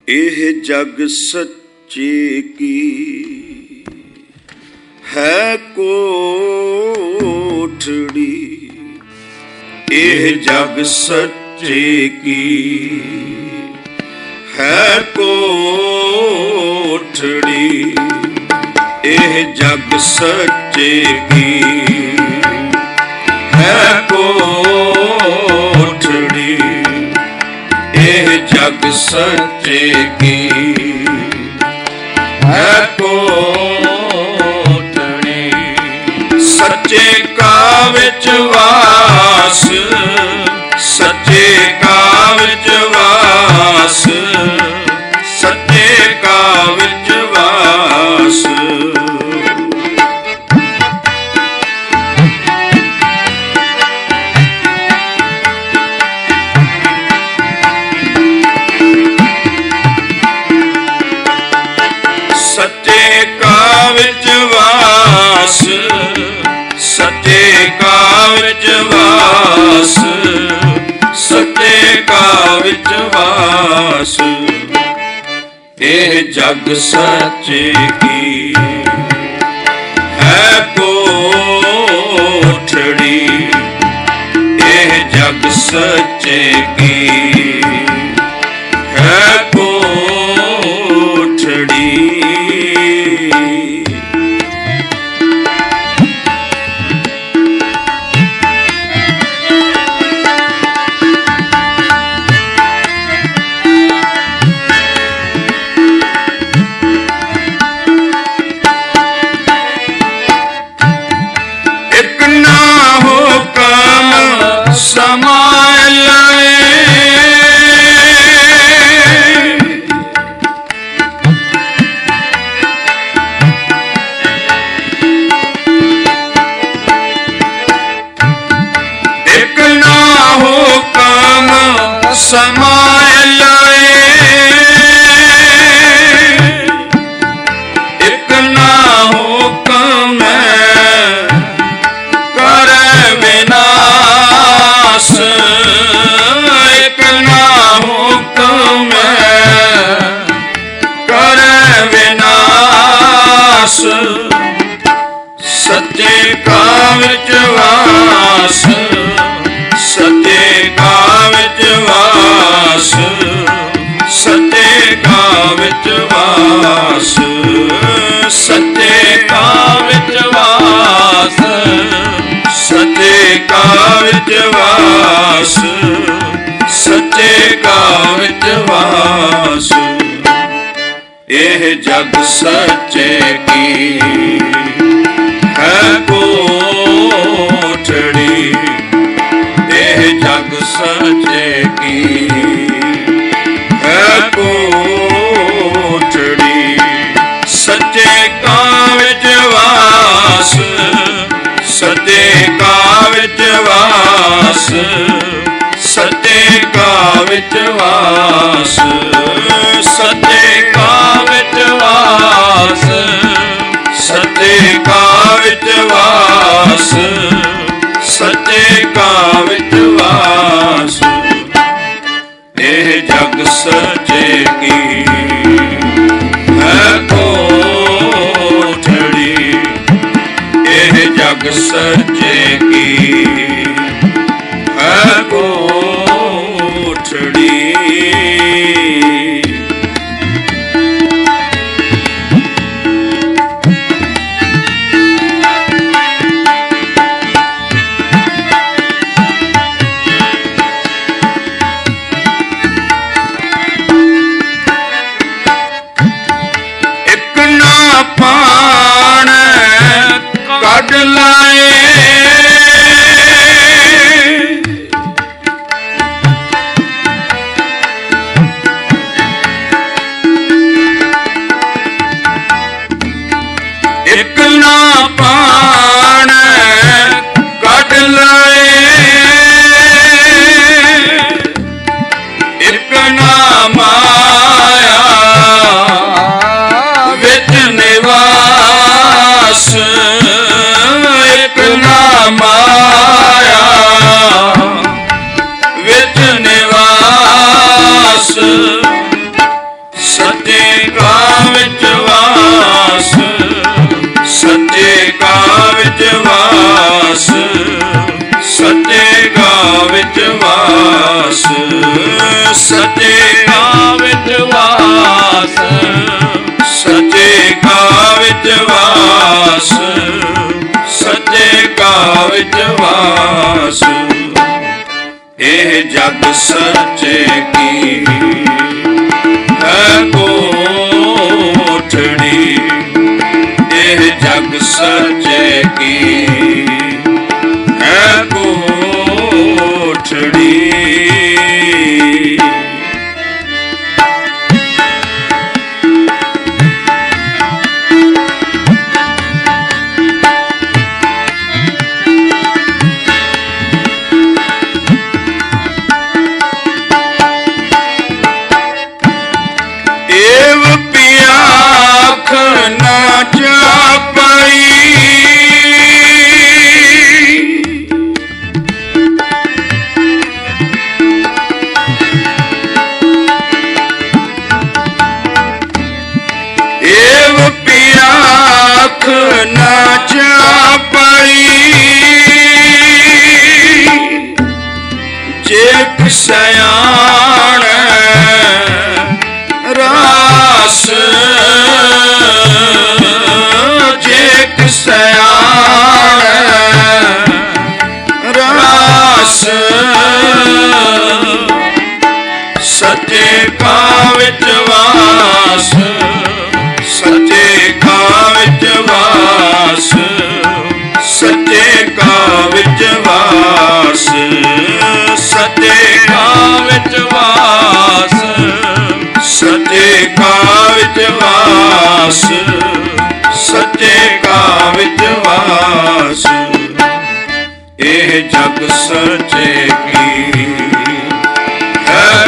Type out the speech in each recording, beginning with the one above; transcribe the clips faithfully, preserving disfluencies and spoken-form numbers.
ਇਹ ਜਗ ਸੱਚੇ ਕੀ ਹੈ ਕੋਠੜੀ, ਇਹ ਜਗ ਸੱਚੇ ਕੀ ਹੈ ਕੋਠੜੀ, ਇਹ ਜਗ ਸੱਚੇ ਕੀ ਹੈ ਕੋਠੜੀ, ਇਹ ਜਗ ਸੱਚੇ ਕੀ ਹੈ ਕੋਠੜੀ। ਸੱਚੇ ਕਾ ਵਿੱਚ ਵਾਸ, ਸੱਚੇ ਕਾ ਵਿੱਚ ਵਾਸ, ਸੱਚੇ ਕਾ ਵਿੱਚ ਵਾਸ। ਸੱਚੇ ਕਾ ਵਿੱਚ ਵਾਸ, ਸੱਚੇ ਕਾ ਵਿੱਚ ਵਾਸ, ਸੱਚੇ ਕਾ ਵਿੱਚ ਵਾਸ। ਇਹ ਜਗ ਸੱਚੇ ਕੀ ਹੈ ਕੋਠੜੀ, ਇਹ ਜਗ ਸੱਚੇ ਕੀ ਹੈ ਕੋਠੜੀ। ਸਮਾਇ ਲਾਏ, ਇੱਕ ਨਾ ਹੁਕਮ ਕਰੈ ਵਿਨਾਸ਼, ਇੱਕ ਨਾ ਹੁਕਮ ਕਰੈ ਵਿਨਾਸ਼। ਸੱਚੇ ਕਾ ਵਿੱਚ ਵਾਸ, ਸੱਚੇ ਕਾ ਵਿੱਚ ਵਾਸ, ਸੱਚੇ ਕਾ ਵਿੱਚ ਵਾਸ, ਸੱਚੇ ਕਾ ਵਿੱਚ ਵਾਸ, ਸੱਚੇ ਕਾ ਵਿੱਚ ਵਾਸ, ਸੱਚੇ ਕਾ ਵਿੱਚ ਵਾਸ। ਇਹ ਜਗ ਸੱਚੇ ਕੀ ਹੈ ਕੋਠੜੀ, ਇਹ ਜਗ ਸੱਚੇ ਕੀ ਹੈ ਕੋਠੜੀ। ਸੱਚੇ ਕਾ ਵਿੱਚ ਵਾਸ, ਸੱਚੇ ਕਾ ਵਿੱਚ ਵਾਸ, ਸੱਚੇ ਕਾ ਵਿੱਚ ਵਾਸ, ਸੱਚੇ ਕਾ ਵਿੱਚ ਵਾਸ, ਸੱਚੇ ਕਾ ਵਿੱਚ ਵਾਸ, ਸੱਚੇ ਕਾ ਵਿੱਚ ਵਾਸ। ਇਹ ਜਗ ਸੱਚੇ ਕੀ ਹੈ ਕੋਠੜੀ, ਇਹ ਜਗ ਸੱਚੇ ਕੀ ਹੈ ਕੋਠੜੀ। ਪਾਣ ਕੱਢ ਲਾਏ, ਇੱਕ ਨਾ ਪਾਣ ਕੱਢ ਲਾਏ, ਇੱਕ ਨਾ ਮਾਇਆ ਵਿੱਚ ਨਿਵਾਸ, ਇੱਕ ਨਾ ਮਾਇਆ ਵਿੱਚ ਨਿਵਾਸ। ਸੱਚੇ ਕਾ ਵਿੱਚ ਵਾਸ, ਸੱਚੇ ਕਾ ਵਿੱਚ ਵਾਸ, ਸੱਚੇ ਕਾ ਵਿੱਚ ਵਾਸ। ਇਹ ਜਗ ਸੱਚੇ ਕੀ ਹੈ ਕੋਠੜੀ, ਇਹ ਜਗ ਸੱਚੇ ਕੀ ਹੈ ਕੋਠੜੀ। ਏਵ ਪਿਆਖ ਨਾ ਜਾਪਈ, ਏਵ ਪਿਆਖ ਨਾ ਜਾਪਈ, ਜੇ ਸਿਆਣ ਰਾਸ, ਜੇ ਸਿਆਣ ਰਾਸ। ਸੱਚੇ ਕਾ ਵਿੱਚ ਵਾਸ, ਸੱਚੇ ਕਾ ਵਿੱਚ ਵਾਸ, ਸੱਚੇ ਕਾ ਵਿੱਚ ਵਾਸ, ਸੱਚੇ ਕਾ ਵਿੱਚ ਵਾਸ, ਸੱਚੇ ਕਾ ਵਿੱਚ ਵਾਸ, ਸੱਚੇ ਕਾ ਵਿੱਚ ਵਾਸ। ਇਹ ਜਗ ਸੱਚੇ ਕੀ ਹੈ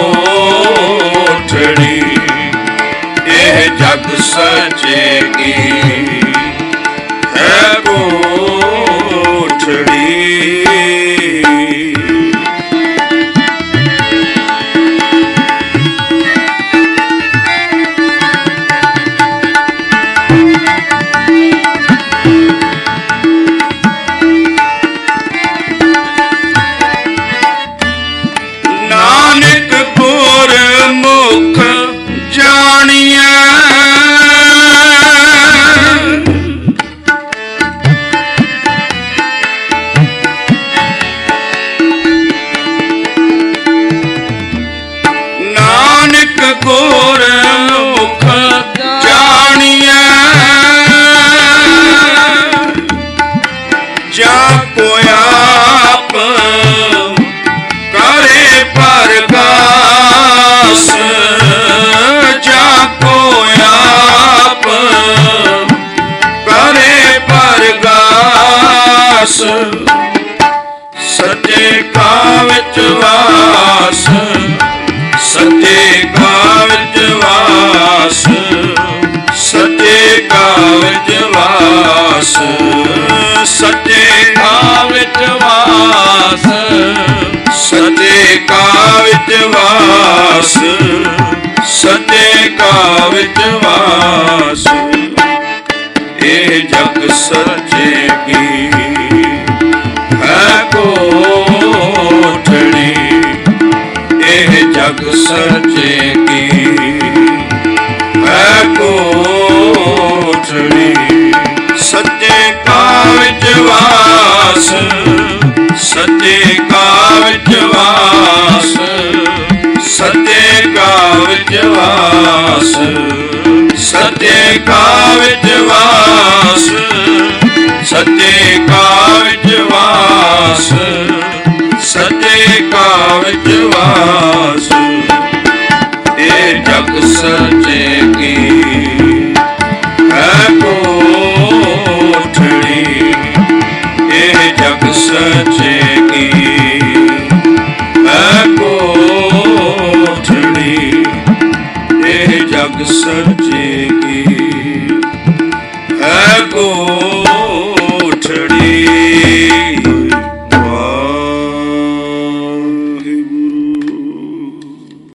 ਕੋਠੜੀ, ਇਹ ਜਗ ਸੱਚੇ ਕੀ ਹੈ ਕੋਠੜੀ। ਨਾਨਕ ਗੁਰ ਮੁਖ ਜਾਣੀਐ, ਨਾਨਕ ਗੁਰ ਮੁਖ ਜਾਣੀਐ, ਜਾ ਕੋ ਆਪ ਕਰੇ ਪਰਗਾਸ, ਜਾ ਕੋ ਆਪ ਕਰੇ ਪਰਗਾਸ। ਸੱਚੇ ਕਾ ਵਿੱਚ ਵਾਸ, ਸੱਚੇ ਕਾ ਵਿੱਚ ਵਾਸ, ਸੱਚੇ ਕਾ ਵਿੱਚ ਵਾਸ, ਸੱਚੇ ਕਾ ਵਿੱਚ ਵਾਸ, ਸੱਚੇ ਕਾ ਵਿੱਚ ਵਾਸ, ਸੱਚੇ ਕਾ ਵਿੱਚ ਵਾਸ। ਇਹ ਜਗ ਸੱਚੇ ਕੀ ਹੈ ਕੋਠੜੀ, ਇਹ ਜਗ ਸੱਚੇ ਕੀ ਹੈ ਕੋਠੜੀ। ਸੱਚੇ ਕਾ ਵਿੱਚ ਵਾਸ, ਸੱਚੇ ਕਾ ਵਿੱਚ ਵਾਸ, ਸੱਚੇ ਕਾ ਵਿੱਚ ਵਾਸ, ਸੱਚੇ ਕਾ ਵਿੱਚ ਵਾਸ, ਸੱਚੇ ਕਾ ਵਿੱਚ ਵਾਸ, ਸੱਚੇ ਕਾ ਵਿੱਚ ਵਾਸ। ਇਹ ਜਗ ਸੱਚੇ ਕੀ ਹੈ ਕੋਠੜੀ, ਇਹ ਜਗ ਸੱਚੇ ਕੀ ਹੈ ਕੋਠੜੀ, ਇਹ ਜਗ ਸੱਚੇ